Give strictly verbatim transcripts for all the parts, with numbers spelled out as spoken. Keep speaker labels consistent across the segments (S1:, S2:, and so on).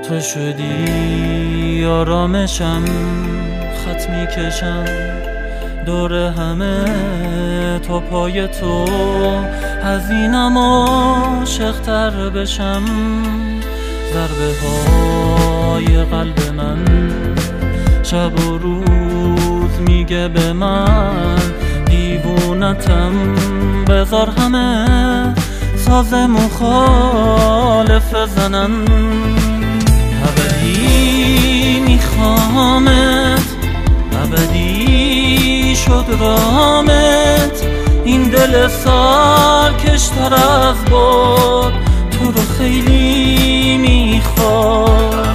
S1: تو شدی آرامشم، خط میکشم دور همه تا پای تو، از اینم عاشق‌تر بشم. ضربه های قلب من شب و روز میگه به من دیوونتم، بذار همه ساز مخالف زنن. ابدی میخوامت، ابدی شد رامت، این دل سالکشتر از باد تو رو خیلی میخواد.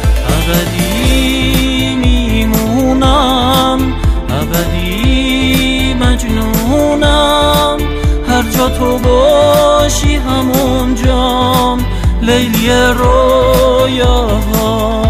S1: ابدی میمونم، ابدی مجنونم، هر جا تو باشی همونجام لیلی رویاها.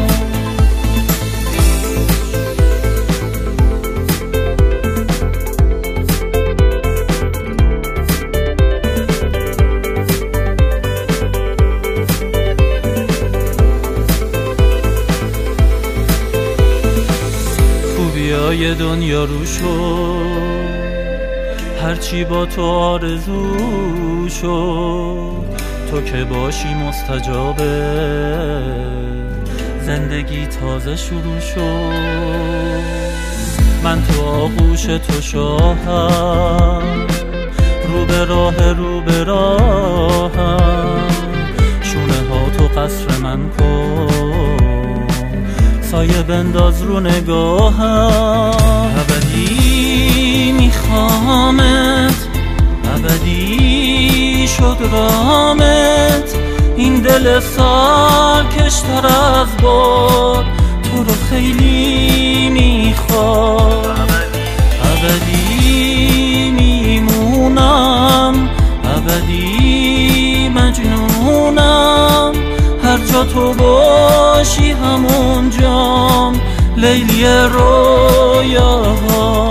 S1: خوبیای دنیا رو شد، هرچی با تو آرزو شد، تو که باشی مستجابه، زندگی تازه شروع شد. من تو آغوش تو شاهم، رو به راه رو به راهم، شونه ها تو قصر من کن، سایه بنداز رو نگاهم. ابدی میخوامت، ابدی شد رامت، این دل سالکشتر از باد تو رو خیلی میخواد. ابدی میمونم، ابدی مجنونم، هر جا تو باشی همونجام لیلی رویاها.